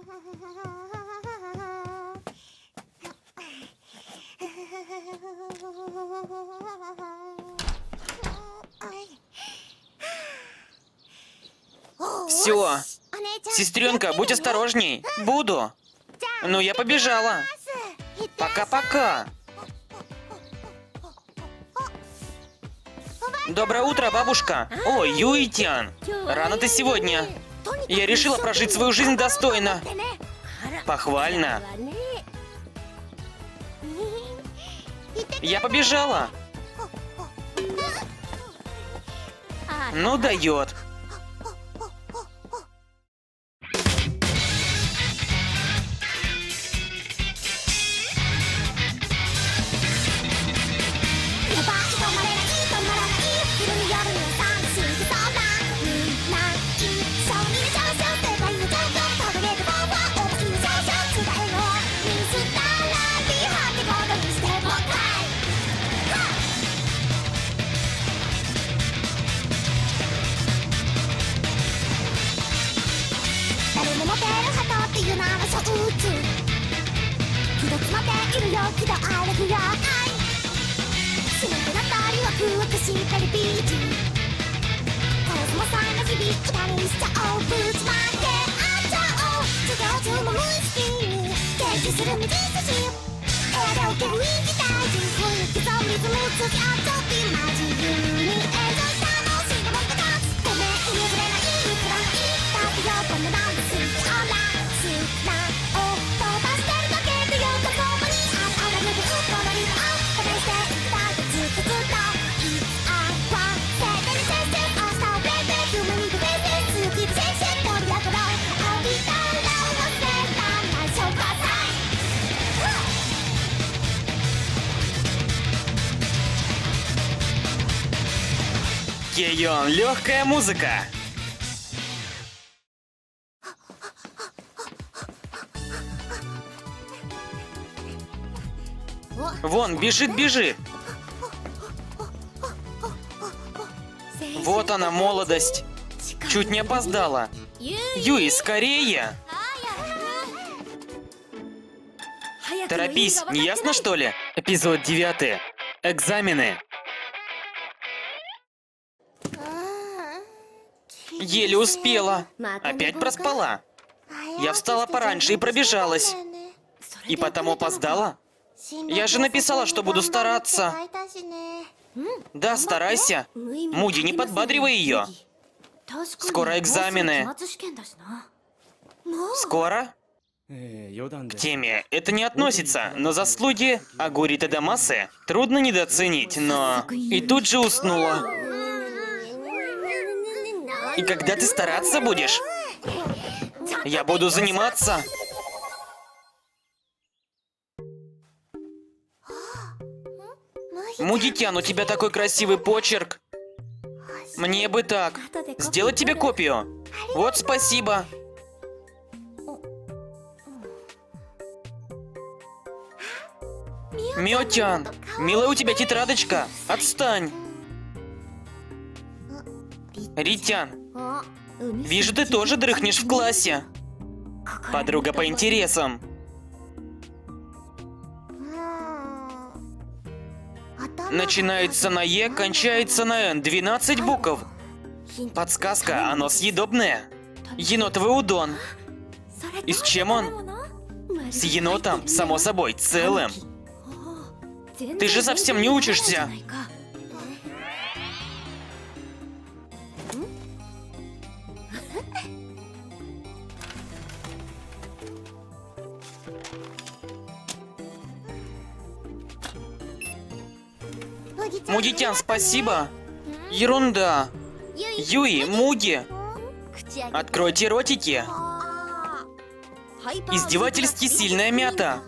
Все. Сестренка, будь осторожней. Буду. Ну, я побежала. Пока-пока. Доброе утро, бабушка. О, Юитян. Рано ты сегодня. Я решила прожить свою жизнь достойно. Похвально. Я побежала. Ну дает. Кейон, легкая музыка. Вон, бежит. Вот она, молодость. Чуть не опоздала. Юи, скорее. Торопись, не ясно, что ли? Эпизод 9. Экзамены. Еле успела. Опять проспала. Я встала пораньше и пробежалась. И потому опоздала? Я же написала, что буду стараться. Да, старайся. Муди, не подбадривай ее. Скоро экзамены. Скоро? К теме это не относится, но заслуги Агури Тадамасы трудно недооценить, но... И тут же уснула. И когда ты стараться будешь? Я буду заниматься. Мудитян, у тебя такой красивый почерк. Мне бы так. Сделать тебе копию? Вот спасибо. Миотян, милая у тебя тетрадочка. Отстань. Ритян, вижу, ты тоже дрыхнешь в классе. Подруга по интересам. Начинается на Е, кончается на Н. 12 букв. Подсказка, оно съедобное. Енотовый удон. И с чем он? С енотом, само собой, целым. Ты же совсем не учишься. Мудитян, спасибо. Ерунда. Юи, Муги. Откройте ротики. Издевательски сильная мята.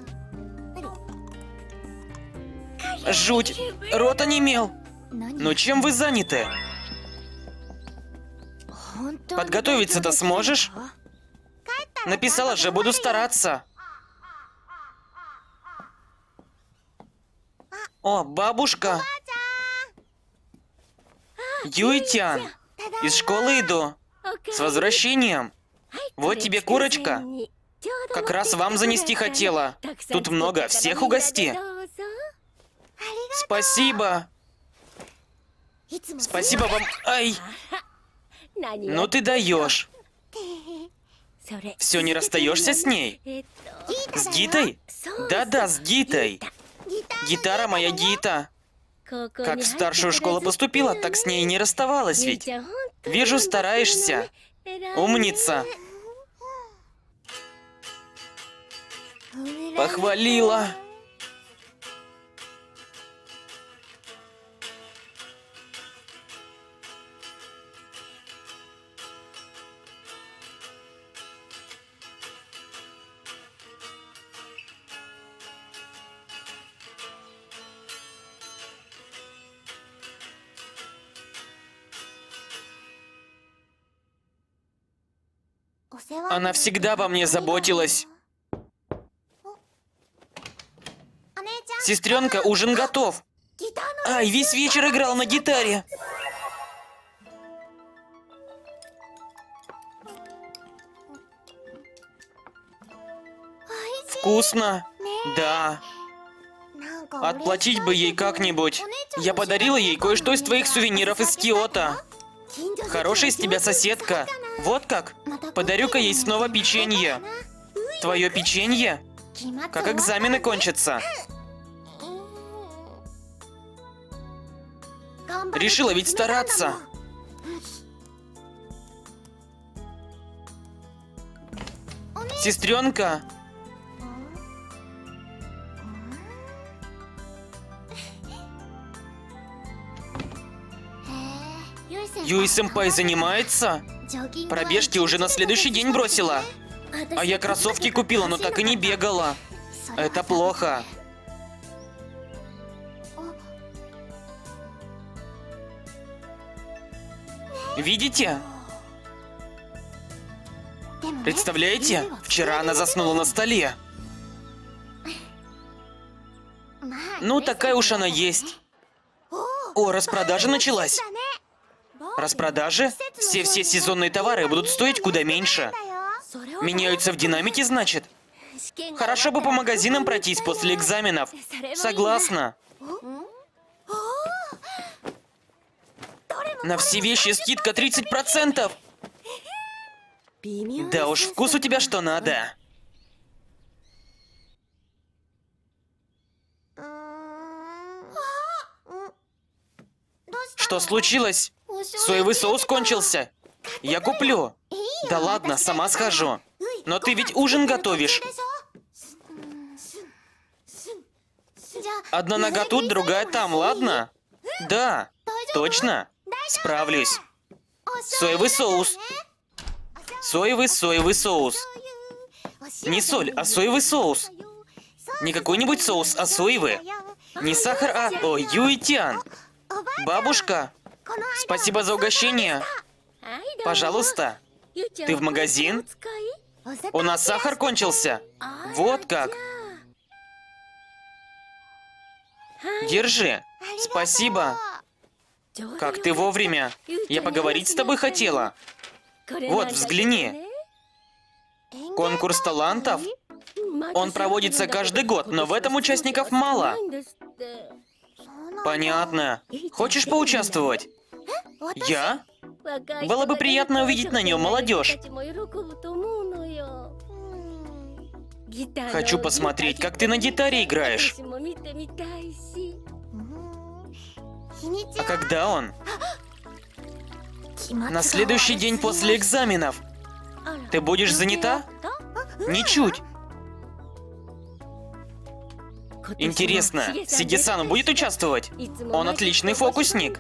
Жуть. Рот онемел. Но чем вы заняты? Подготовиться-то сможешь? Написала же, буду стараться. О, бабушка. Юитян, из школы иду. С возвращением. Вот тебе курочка. Как раз вам занести хотела. Тут много, всех угости. Спасибо. Спасибо вам. Ай, ну ты даешь. Все, не расстаешься с ней? С Гитой? Да-да, с Гитой. Гитара моя Гита. Как в старшую школу поступила, так с ней не расставалась ведь. Вижу, стараешься. Умница. Похвалила. Она всегда обо мне заботилась. Сестренка, ужин готов. Ай, весь вечер играл на гитаре. Вкусно. Да. Отплатить бы ей как-нибудь. Я подарила ей кое-что из твоих сувениров из Киото. Хорошая из тебя соседка. Вот как? Подарю-ка ей снова печенье. Твое печенье? Как экзамены кончатся? Решила ведь стараться. Сестренка. Юи-сэмпай занимается? Пробежки уже на следующий день бросила. А я кроссовки купила, но так и не бегала. Это плохо. Видите? Представляете? Вчера она заснула на столе. Ну, такая уж она есть. О, распродажа началась. Распродажи? Все сезонные товары будут стоить куда меньше. Меняются в динамике, значит? Хорошо бы по магазинам пройтись после экзаменов. Согласна. На все вещи скидка 30%. Да уж, вкус у тебя что надо. Что случилось? Соевый соус кончился. Я куплю. Да ладно, сама схожу. Но ты ведь ужин готовишь. Одна нога тут, другая там, ладно? Да, точно. Справлюсь. Соевый соус. Соевый соус. Не соль, а соевый соус. Не какой-нибудь соус, а соевый. Не сахар, а... О, Юи-тян. Бабушка, спасибо за угощение. Пожалуйста. Ты в магазин? У нас сахар кончился. Вот как. Держи. Спасибо. Как ты вовремя. Я поговорить с тобой хотела. Вот, взгляни. Конкурс талантов? Он проводится каждый год, но в этом участников мало. Понятно. Хочешь поучаствовать? Я? Было бы приятно увидеть на нем молодежь. Хочу посмотреть, как ты на гитаре играешь. А когда он? На следующий день после экзаменов. Ты будешь занята? Ничуть. Интересно, Сиги-сан будет участвовать? Он отличный фокусник.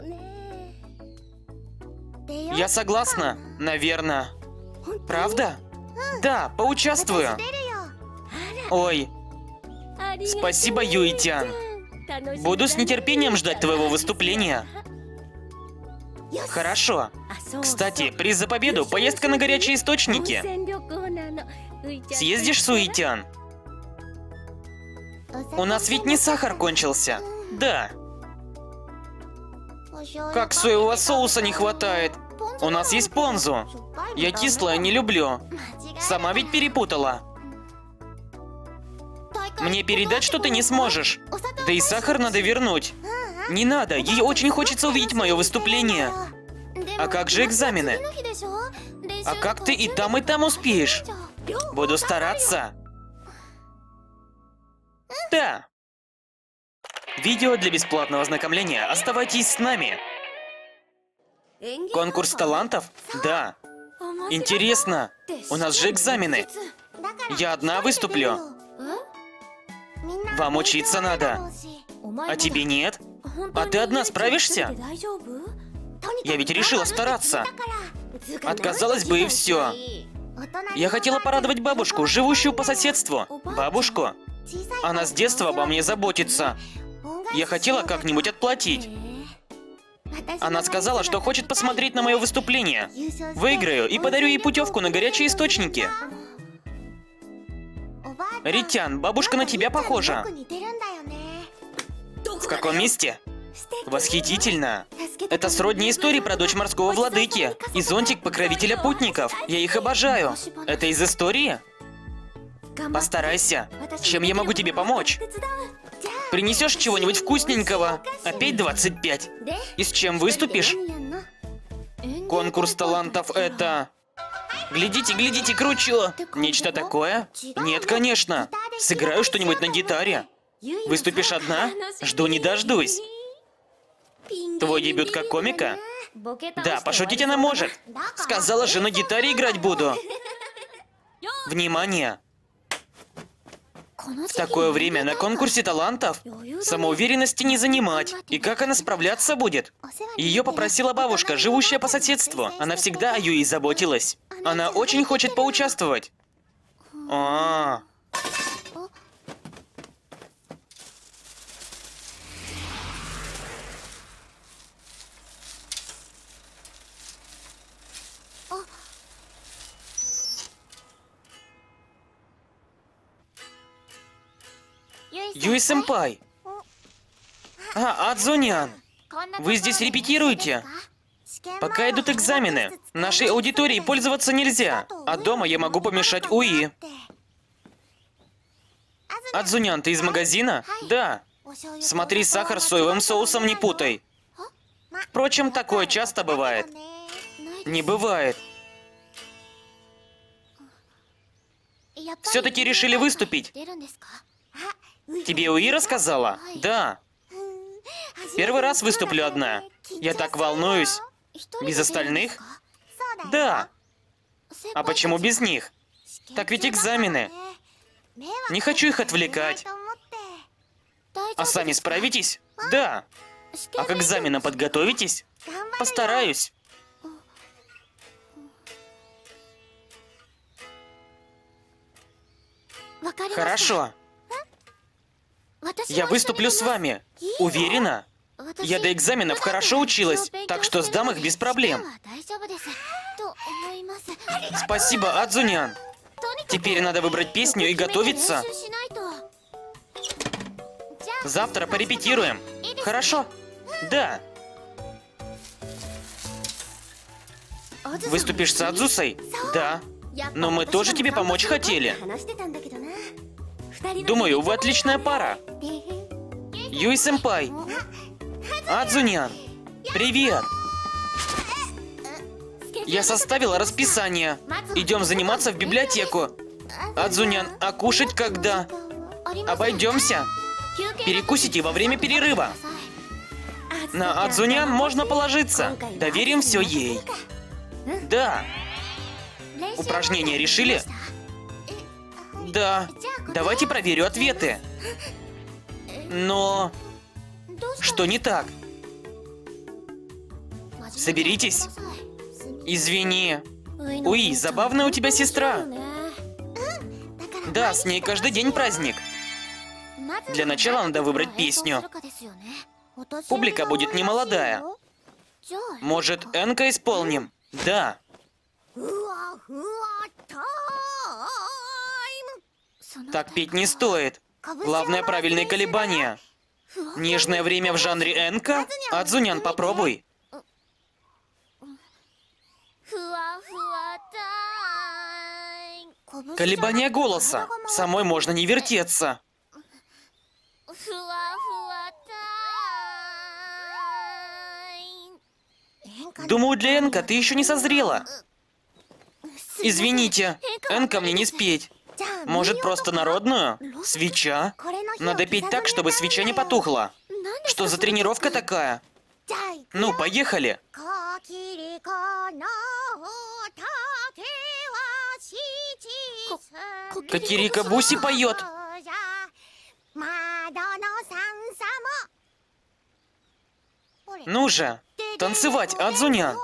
Я согласна, наверное. Правда? Да, поучаствую. Ой, спасибо, Юи-тян. Буду с нетерпением ждать твоего выступления. Хорошо. Кстати, приз за победу – поездка на горячие источники. Съездишь, Суи-тян? У нас ведь не сахар кончился. Да. Как соевого соуса не хватает. У нас есть понзу. Я кислое не люблю. Сама ведь перепутала. Мне передать, что ты не сможешь. Да и сахар надо вернуть. Не надо, ей очень хочется увидеть мое выступление. А как же экзамены? А как ты и там успеешь? Буду стараться. Да. Видео для бесплатного ознакомления. Оставайтесь с нами. Конкурс талантов? Да. Интересно. У нас же экзамены. Я одна выступлю. Вам учиться надо. А тебе нет? А ты одна справишься? Я ведь решила стараться. Отказалась бы и все. Я хотела порадовать бабушку, живущую по соседству. Бабушку? Она с детства обо мне заботится. Я хотела как-нибудь отплатить. Она сказала, что хочет посмотреть на мое выступление. Выиграю и подарю ей путевку на горячие источники. Ритян, бабушка на тебя похожа. В каком месте? Восхитительно. Это сродни истории про дочь морского владыки и зонтик покровителя путников. Я их обожаю. Это из истории? Постарайся. Чем я могу тебе помочь? Принесешь чего-нибудь вкусненького? Опять 25. И с чем выступишь? Конкурс талантов это... Глядите, глядите, кручу! Нечто такое? Нет, конечно. Сыграю что-нибудь на гитаре. Выступишь одна? Жду не дождусь. Твой дебют как комика? Да, пошутить она может. Сказала же, на гитаре играть буду. Внимание! В такое время на конкурсе талантов самоуверенности не занимать. И как она справляться будет? Ее попросила бабушка, живущая по соседству. Она всегда о Юи заботилась. Она очень хочет поучаствовать. Юи-сэмпай. Адзунян. Вы здесь репетируете? Пока идут экзамены. Нашей аудитории пользоваться нельзя. А дома я могу помешать Уи. Адзунян, ты из магазина? Да. Смотри, сахар с соевым соусом не путай. Впрочем, такое часто бывает. Не бывает. Все-таки решили выступить. Тебе Уи рассказала? Да. Первый раз выступлю одна. Я так волнуюсь. Без остальных? Да. А почему без них? Так ведь экзамены. Не хочу их отвлекать. А сами справитесь? Да. А к экзаменам подготовитесь? Постараюсь. Хорошо. Я выступлю с вами. Уверена? Я до экзаменов хорошо училась, так что сдам их без проблем. Спасибо, Адзунян. Теперь надо выбрать песню и готовиться. Завтра порепетируем. Хорошо? Да. Выступишь с Адзусой? Да. Но мы тоже тебе помочь хотели. Думаю, вы отличная пара. Юи-сэмпай. Адзунян. Привет. Я составила расписание. Идем заниматься в библиотеку. Адзунян, а кушать когда? Обойдемся. Перекусите во время перерыва. На Адзунян можно положиться. Доверим все ей. Да. Упражнения решили? Да. Давайте проверю ответы. Но... Что не так? Соберитесь. Извини. Уи, забавная у тебя сестра. Да, с ней каждый день праздник. Для начала надо выбрать песню. Публика будет немолодая. Может, Энка исполним? Да. Так петь не стоит. Главное, правильные колебания. Нежное время в жанре Энка? Адзунян, попробуй. Колебания голоса. Самой можно не вертеться. Думаю, для Энка ты еще не созрела. Извините, Энка мне не спеть. Может, просто народную? Свеча? Надо петь так, чтобы свеча не потухла. Что за тренировка такая? Ну, поехали. Кокирика Буси поет. Ну же, танцевать, Адзунян.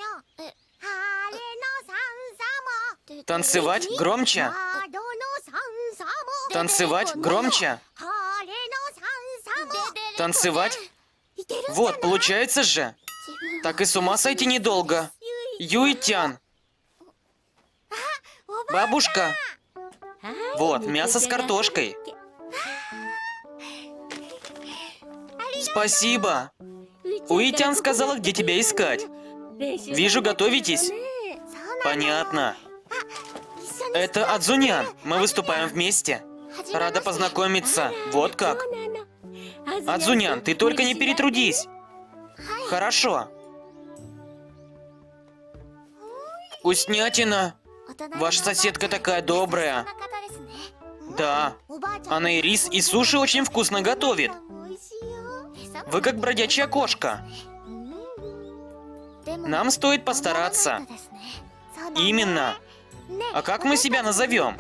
Танцевать громче. Танцевать громче. Танцевать. Вот, получается же. Так и с ума сойти недолго. Юй-тян. Бабушка. Вот, мясо с картошкой. Спасибо. Уитян сказала, где тебя искать. Вижу, готовитесь. Понятно. Это Адзунян. Мы выступаем вместе. Рада познакомиться. Вот как. Адзунян, ты только не перетрудись. Хорошо. Вкуснятина. Ваша соседка такая добрая. Да. Она и рис, и суши очень вкусно готовит. Вы как бродячая кошка. Нам стоит постараться. Именно. А как мы себя назовем?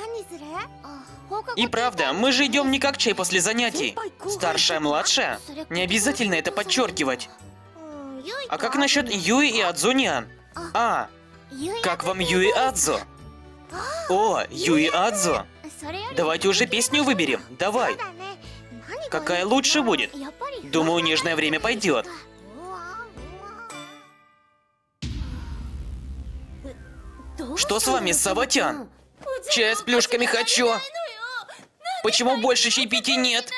И правда, мы же идем не как чай после занятий. Старшая, младшая? Не обязательно это подчеркивать. А как насчет Юи и Адзунян? А, как вам Юи Адзу? О, Юи Адзу. Давайте уже песню выберем. Давай. Какая лучше будет? Думаю, нежное время пойдет. Что с вами, Саватян? Чай с плюшками хочу. Почему больше чаепитий нет?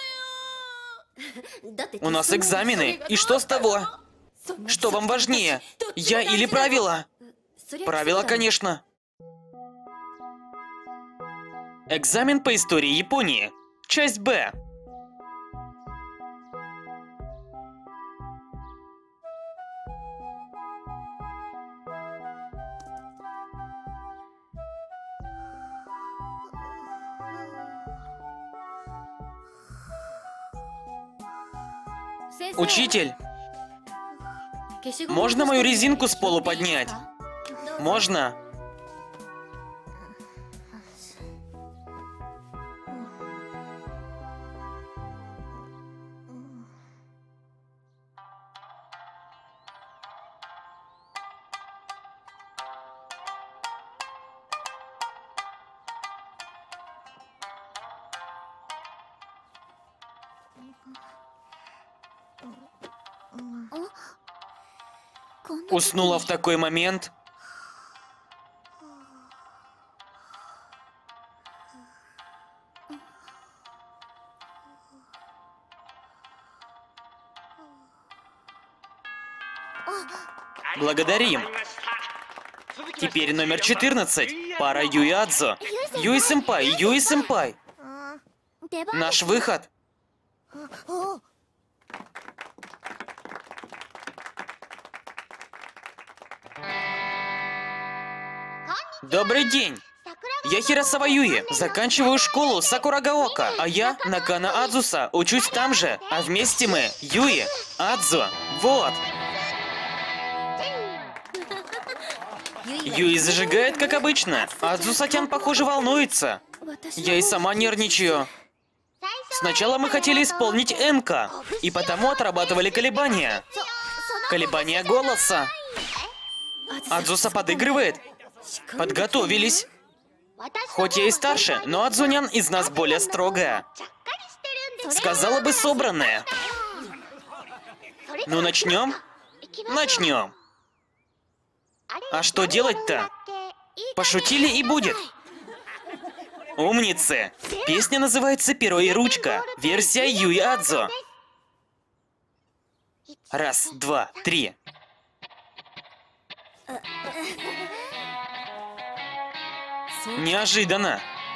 У нас экзамены. И что с того? Что вам важнее? Я или правила? Правила, конечно. Экзамен по истории Японии. Часть Б. Учитель, можно мою резинку с полу поднять? Можно? Уснула в такой момент? Благодарим. Теперь номер 14. Пара Юи Адзу. Юи-сэмпай, Юи-сэмпай. Наш выход. Добрый день. Я Хиросава Юи, заканчиваю школу Сакурагаока, а я Накана Адзуса, учусь там же, а вместе мы Юи, Адзу, вот. Юи зажигает, как обычно, Адзуса-тян, похоже, волнуется. Я и сама нервничаю. Сначала мы хотели исполнить Энка, и потому отрабатывали колебания. Колебания голоса. Адзуса подыгрывает. Подготовились. Хоть я и старше, но Адзунян из нас более строгая. Сказала бы, собранная. Ну, начнем? Начнем. А что делать-то? Пошутили и будет. Умницы. Песня называется «Перо и ручка». Версия Юи Адзу. Раз, два, три. Неожиданно.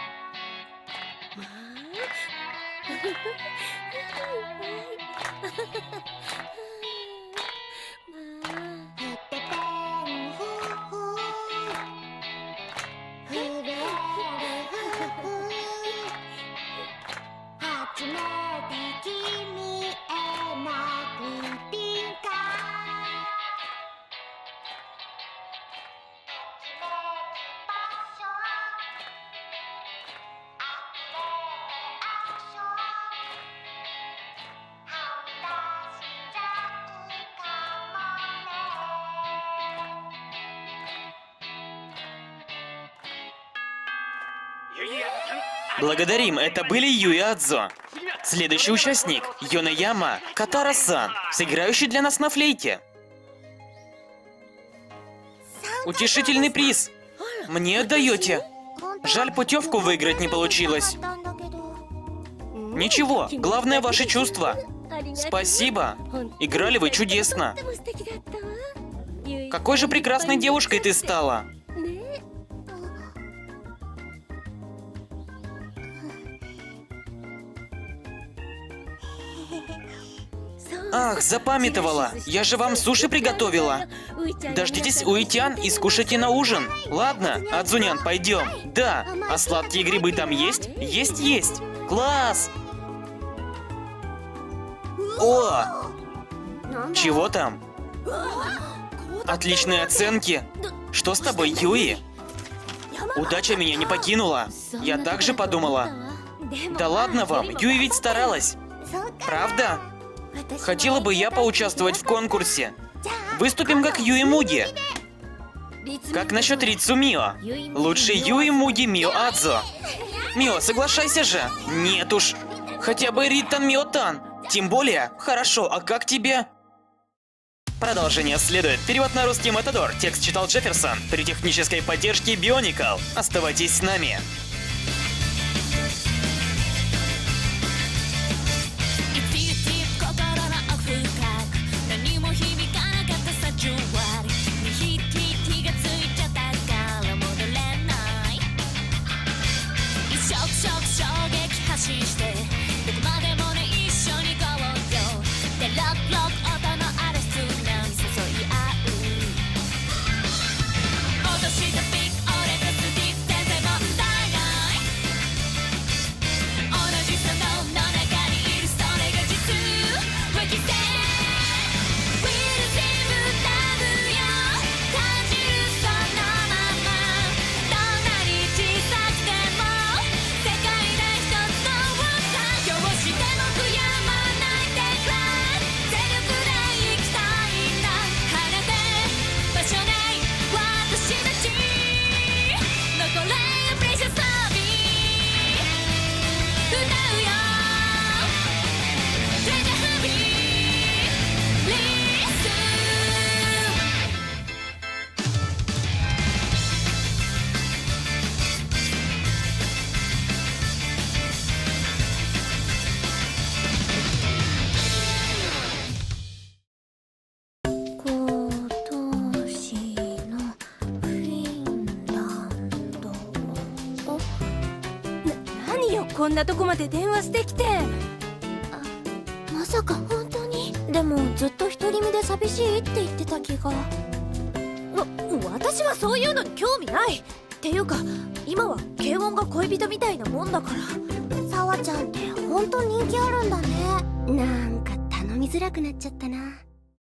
Благодарим, это были Ю и Адзо. Следующий участник — Йонаяма Катара-сан, сыграющий для нас на флейте. Утешительный приз. Мне отдаете. Жаль, путевку выиграть не получилось. Ничего, главное ваши чувства. Спасибо. Играли вы чудесно. Какой же прекрасной девушкой ты стала. Ах, запамятовала. Я же вам суши приготовила. Дождитесь Уитян и скушайте на ужин. Ладно, Адзунян, пойдем. Да, а сладкие грибы там есть? Есть. Класс! О! Чего там? Отличные оценки. Что с тобой, Юи? Удача меня не покинула. Я также подумала. Да ладно вам, Юи ведь старалась. Правда? Хотела бы я поучаствовать в конкурсе. Выступим как Юи Муги. Как насчет Рицу Мио? Лучше Юи Муги Мио Адзо. Мио, соглашайся же. Нет уж. Хотя бы Риттан Мио-тан. Тем более, хорошо, а как тебе? Продолжение следует. Перевод на русский Матадор. Текст читал Джефферсон. При технической поддержке Бионикл. Оставайтесь с нами. 何よ、こんなとこまで電話してきて。まさか本当に？でもずっと独り身で寂しいって言ってた気が。私はそういうのに興味ない。っていうか今は軽音が恋人みたいなもんだから。さわちゃんって本当人気あるんだね。なんか頼みづらくなっちゃったな。